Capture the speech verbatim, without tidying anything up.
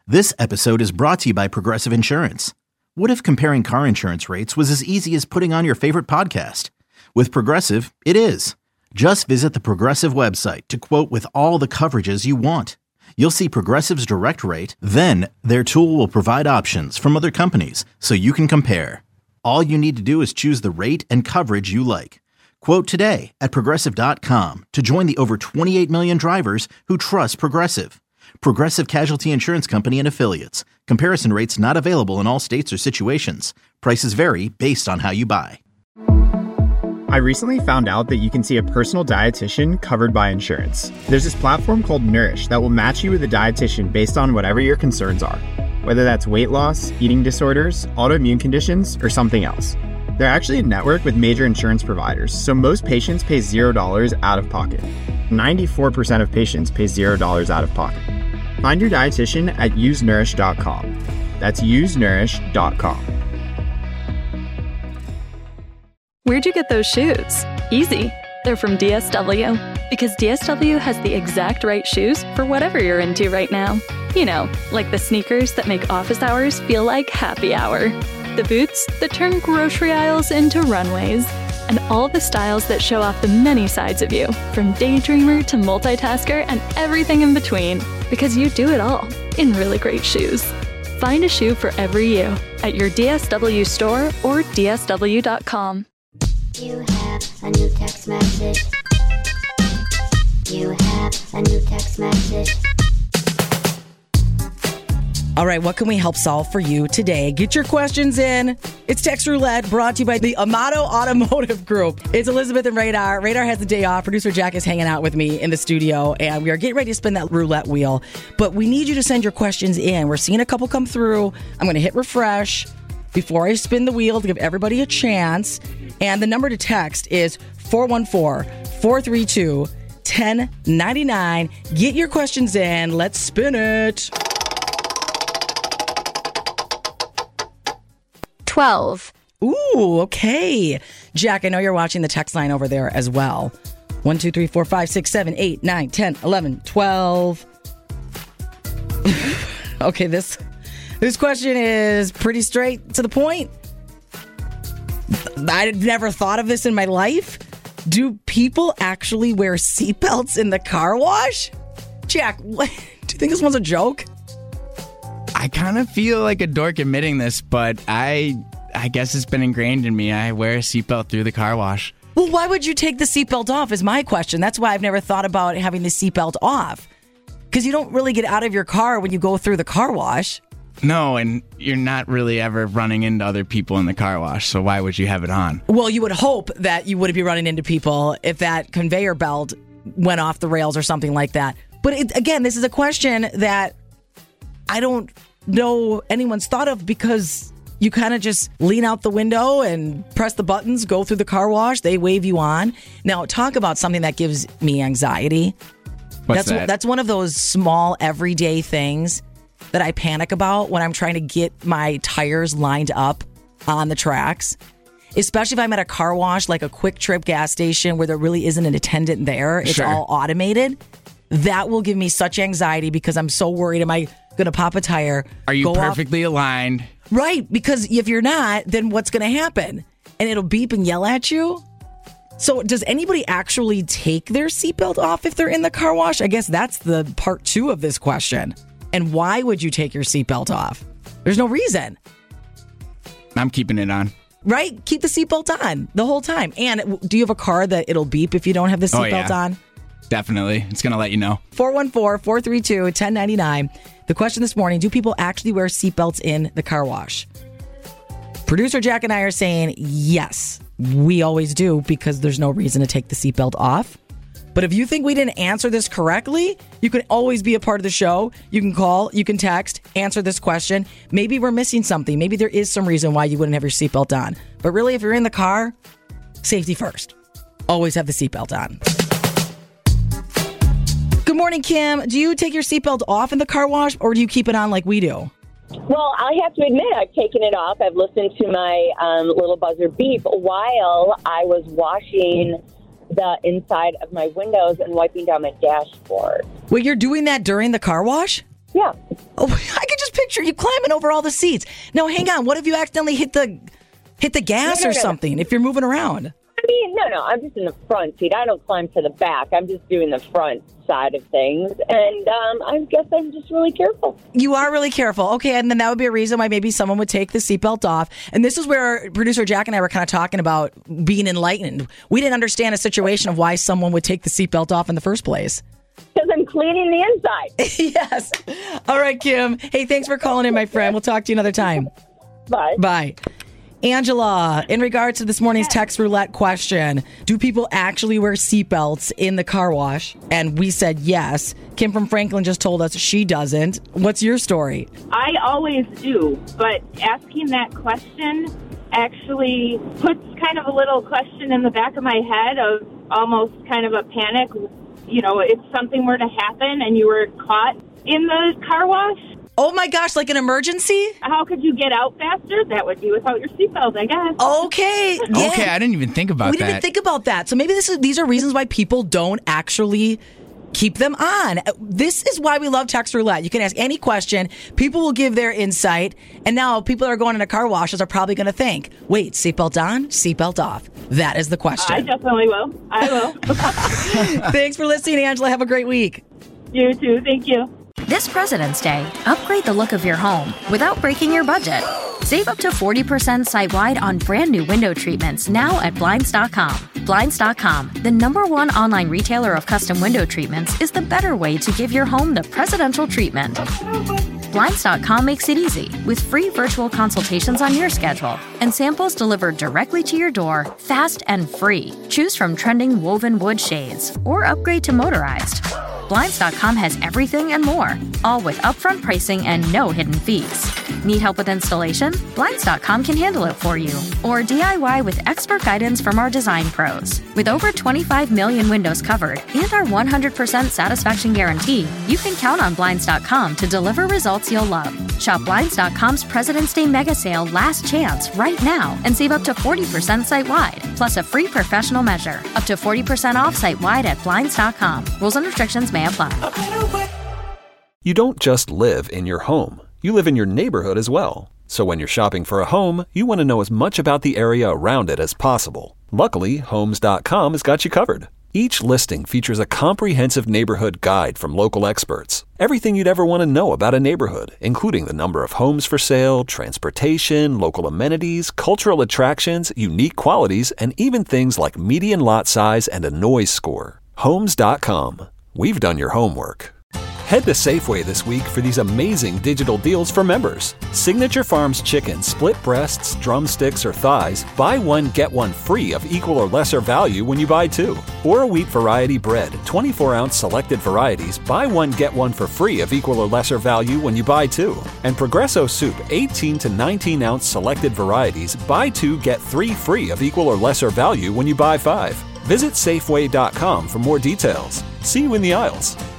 This episode is brought to you by Progressive Insurance. What if comparing car insurance rates was as easy as putting on your favorite podcast? With Progressive, it is. Just visit the Progressive website to quote with all the coverages you want. You'll see Progressive's direct rate, then their tool will provide options from other companies so you can compare. All you need to do is choose the rate and coverage you like. Quote today at progressive dot com to join the over twenty-eight million drivers who trust Progressive. Progressive Casualty Insurance Company and Affiliates. Comparison rates not available in all states or situations. Prices vary based on how you buy. I recently found out that you can see a personal dietitian covered by insurance. There's this platform called Nourish that will match you with a dietitian based on whatever your concerns are, whether that's weight loss, eating disorders, autoimmune conditions, or something else. They're actually a network with major insurance providers, so most patients pay zero dollars out of pocket. ninety-four percent of patients pay zero dollars out of pocket. Find your dietitian at use nourish dot com. That's use nourish dot com. Where'd you get those shoes? Easy. They're from D S W. Because D S W has the exact right shoes for whatever you're into right now. You know, like the sneakers that make office hours feel like happy hour. The boots that turn grocery aisles into runways. And all the styles that show off the many sides of you, from daydreamer to multitasker and everything in between. Because you do it all in really great shoes. Find a shoe for every you at your D S W store or D S W dot com. You have a new text message. You have a new text message. All right, what can we help solve for you today? Get your questions in. It's Text Roulette, brought to you by the Amato Automotive Group. It's Elizabeth and Radar. Radar has the day off. Producer Jack is hanging out with me in the studio, and we are getting ready to spin that roulette wheel. But we need you to send your questions in. We're seeing a couple come through. I'm going to hit refresh before I spin the wheel to give everybody a chance. And the number to text is four one four, four three two, one zero nine nine. Get your questions in. Let's spin it. twelve. Ooh, okay. Jack, I know you're watching the text line over there as well. one, two, three, four, five, six, seven, eight, nine, ten, eleven, twelve. Okay, this this question is pretty straight to the point. I'd never thought of this in my life. Do people actually wear seatbelts in the car wash? Jack, what, do you think this one's a joke? I kind of feel like a dork admitting this, but I I guess it's been ingrained in me. I wear a seatbelt through the car wash. Well, why would you take the seatbelt off is my question. That's why I've never thought about having the seatbelt off. Because you don't really get out of your car when you go through the car wash. No, and you're not really ever running into other people in the car wash, so why would you have it on? Well, you would hope that you wouldn't be running into people if that conveyor belt went off the rails or something like that. But it, again, this is a question that I don't know anyone's thought of, because you kind of just lean out the window and press the buttons, go through the car wash, they wave you on. Now, talk about something that gives me anxiety. What's that's that? That's one of those small everyday things that I panic about when I'm trying to get my tires lined up on the tracks. Especially if I'm at a car wash, like a Quick Trip gas station where there really isn't an attendant there. It's Sure. all automated. That will give me such anxiety because I'm so worried. Am I going to pop a tire? Are you go perfectly off? aligned? Right, because if you're not, then what's going to happen? And it'll beep and yell at you. So does anybody actually take their seatbelt off if they're in the car wash? I guess that's the part two of this question. And why would you take your seatbelt off? There's no reason. I'm keeping it on. Right? Keep the seatbelt on the whole time. And do you have a car that it'll beep if you don't have the Oh, seatbelt yeah. on? Definitely. It's going to let you know. four one four, four three two, one zero nine nine. The question this morning, do people actually wear seatbelts in the car wash? Producer Jack and I are saying yes, we always do, because there's no reason to take the seatbelt off. But if you think we didn't answer this correctly, you can always be a part of the show. You can call, you can text, answer this question. Maybe we're missing something. Maybe there is some reason why you wouldn't have your seatbelt on. But really, if you're in the car, safety first. Always have the seatbelt on. Good morning, Kim. Do you take your seatbelt off in the car wash, or do you keep it on like we do? Well, I have to admit, I've taken it off. I've listened to my um, little buzzer beep while I was washing the inside of my windows and wiping down my dashboard. Wait, you're doing that during the car wash? Yeah. Oh, I could just picture you climbing over all the seats. Now, hang on. What if you accidentally hit the hit the gas No, no, or no, no. something if you're moving around? I mean, no, no, I'm just in the front seat. I don't climb to the back. I'm just doing the front side of things. And um, I guess I'm just really careful. You are really careful. Okay, and then that would be a reason why maybe someone would take the seatbelt off. And this is where producer Jack and I were kind of talking about being enlightened. We didn't understand a situation of why someone would take the seatbelt off in the first place. Because I'm cleaning the inside. Yes. All right, Kim. Hey, thanks for calling in, my friend. We'll talk to you another time. Bye. Bye. Angela, in regards to this morning's text roulette question, do people actually wear seatbelts in the car wash? And we said yes. Kim from Franklin just told us she doesn't. What's your story? I always do, but asking that question actually puts kind of a little question in the back of my head of almost kind of a panic. You know, if something were to happen and you were caught in the car wash. Oh my gosh, like an emergency? How could you get out faster? That would be without your seatbelt, I guess. Okay. Yeah. Okay, I didn't even think about we that. didn't even think about that. So maybe this is these are reasons why people don't actually keep them on. This is why we love text roulette. You can ask any question. People will give their insight. And now people that are going into car washes are probably going to think, wait, seatbelt on, seatbelt off. That is the question. I definitely will. I will. Thanks for listening, Angela. Have a great week. You too. Thank you. This President's Day, upgrade the look of your home without breaking your budget. Save up to forty percent site-wide on brand new window treatments now at Blinds dot com. Blinds dot com, the number one online retailer of custom window treatments, is the better way to give your home the presidential treatment. Blinds dot com makes it easy with free virtual consultations on your schedule and samples delivered directly to your door, fast and free. Choose from trending woven wood shades or upgrade to motorized. Blinds dot com has everything and more, all with upfront pricing and no hidden fees. Need help with installation? Blinds dot com can handle it for you. Or D I Y with expert guidance from our design pros. With over twenty-five million windows covered and our one hundred percent satisfaction guarantee, you can count on Blinds dot com to deliver results you'll love. Shop Blinds dot com's President's Day Mega Sale Last Chance right now and save up to forty percent site-wide, plus a free professional measure. Up to forty percent off site-wide at Blinds dot com. Rules and restrictions may apply. You don't just live in your home. You live in your neighborhood as well. So when you're shopping for a home, you want to know as much about the area around it as possible. Luckily, Homes dot com has got you covered. Each listing features a comprehensive neighborhood guide from local experts. Everything you'd ever want to know about a neighborhood, including the number of homes for sale, transportation, local amenities, cultural attractions, unique qualities, and even things like median lot size and a noise score. Homes dot com. We've done your homework. Head to Safeway this week for these amazing digital deals for members. Signature Farms chicken, split breasts, drumsticks, or thighs, buy one, get one free of equal or lesser value when you buy two. Or wheat variety bread, twenty-four ounce selected varieties, buy one, get one for free of equal or lesser value when you buy two. And Progresso soup, eighteen to nineteen ounce selected varieties, buy two, get three free of equal or lesser value when you buy five. Visit Safeway dot com for more details. See you in the aisles.